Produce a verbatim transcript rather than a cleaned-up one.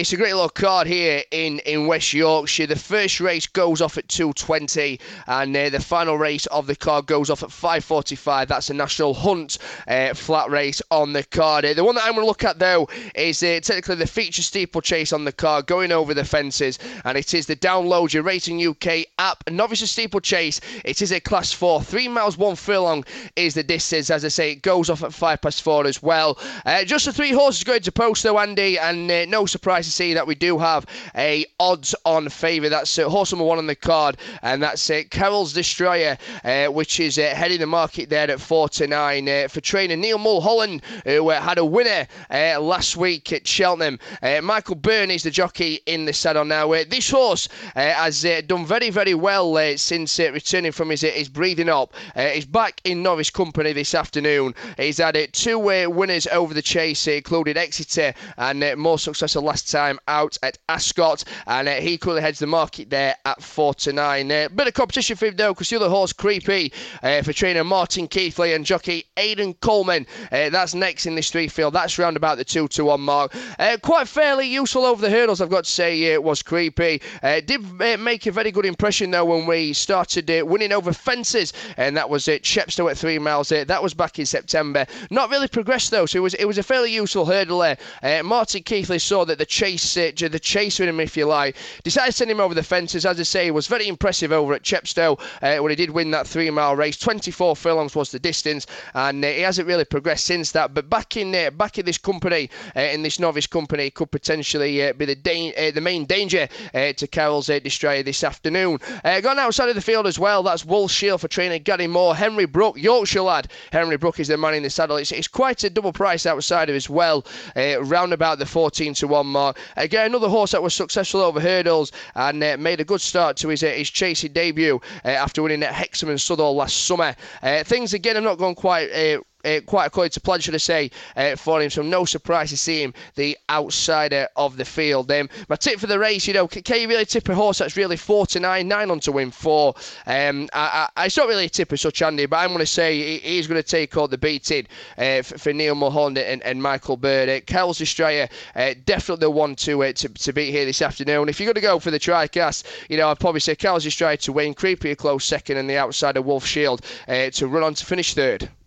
it's a great little card here in, in West Yorkshire. The first race goes off at two twenty, and uh, the final race of the card goes off at five forty-five. That's a National Hunt uh, flat race on the card. Uh, the one that I'm going to look at, though, is uh, technically the feature steeplechase on the card, going over the fences, and it is the Download Your Racing U K app novice steeplechase. It is a class four, three miles, one furlong is the distance. As I say, it goes off at five past four as well. Uh, just the three horses going to post, though, Andy, and uh, no surprise to see that we do have a odds-on favourite. That's uh, horse number one on the card, and that's uh, Carol's Destroyer, uh, which is uh, heading the market there at four to nine uh, for trainer Neil Mulholland, who uh, had a winner uh, last week at Cheltenham. Uh, Michael Byrne is the jockey in the saddle now. Uh, this horse uh, has uh, done very, very well uh, since uh, returning from his, uh, his breathing up. Uh, he's back in Norris company this afternoon. He's had uh, two uh, winners over the chase, uh, including Exeter, and uh, more successful last time out at Ascot, and uh, he currently heads the market there at four to nine. Uh, bit of competition for him, though, because the other horse, Creepy, uh, for trainer Martin Keithley and jockey Aidan Coleman, uh, that's next in this three field. That's round about the two to one mark. Uh, quite fairly useful over the hurdles, I've got to say, uh, was Creepy. Uh, did uh, make a very good impression, though, when we started uh, winning over fences, and that was at Chepstow at three miles. Uh, that was back in September. Not really progressed, though, so it was it was a fairly useful hurdle there. Uh, Martin Keithley saw that the chase, uh, the chase with him, if you like, decided to send him over the fences. As I say, he was very impressive over at Chepstow uh, when he did win that three mile race. twenty-four furlongs was the distance, and uh, he hasn't really progressed since that. But back in uh, back in this company, uh, in this novice company, could potentially uh, be the da- uh, the main danger uh, to Carol's uh, Destroyer this afternoon. Uh, gone outside of the field as well. That's Wolf Shield for trainer Gary Moore. Henry Brook, Yorkshire lad. Henry Brook is the man in the saddle. It's, it's quite a double price outside of as well, uh, round about the fourteen to one mark. Again, another horse that was successful over hurdles and uh, made a good start to his uh, his chasing debut uh, after winning at Hexham and Southall last summer. Uh, things again have not gone quite uh, Uh, quite according to plan, should I say, uh, for him, so no surprise to see him the outsider of the field. Um, my tip for the race, you know, can, can you really tip a horse that's really four to nine, nine on to win four? Um, I, I, it's not really a tip as such, Andy, but I'm going to say he, he's going to take all the beating uh, for, for Neil Mulholland and, and Michael Bird. Uh, Carol's Destroyer, uh, definitely the one to, uh, to to beat here this afternoon. If you're going to go for the tri-cast, you know, I'd probably say Carol's Destroyer to win, Creepy a close second, and the outsider Wolf Shield uh, to run on to finish third.